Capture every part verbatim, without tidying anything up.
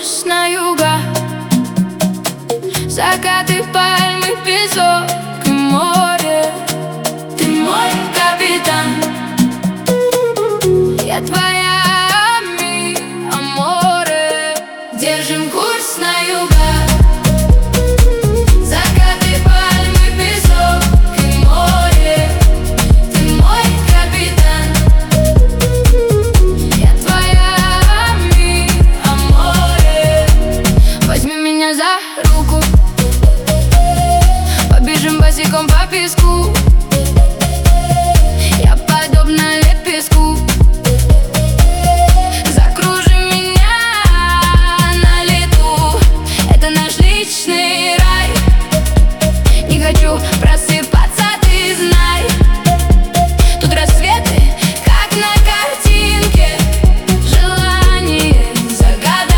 курс на юга. Закаты, пальмы, песок и море. Ты мой капитан, я твоя ми аморе. Держим курс на юга. За руку побежим босиком по песку. Я подобна лепестку. Закружи меня на лету. Это наш личный рай. Не хочу просыпаться, ты знай. Тут рассветы, как на картинке. Желание загадай.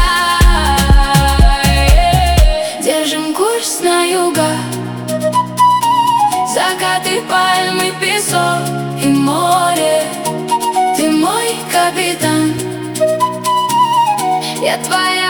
Держим курс на юга. Закаты, пальмы, песок и море. Ты мой капитан, я твоя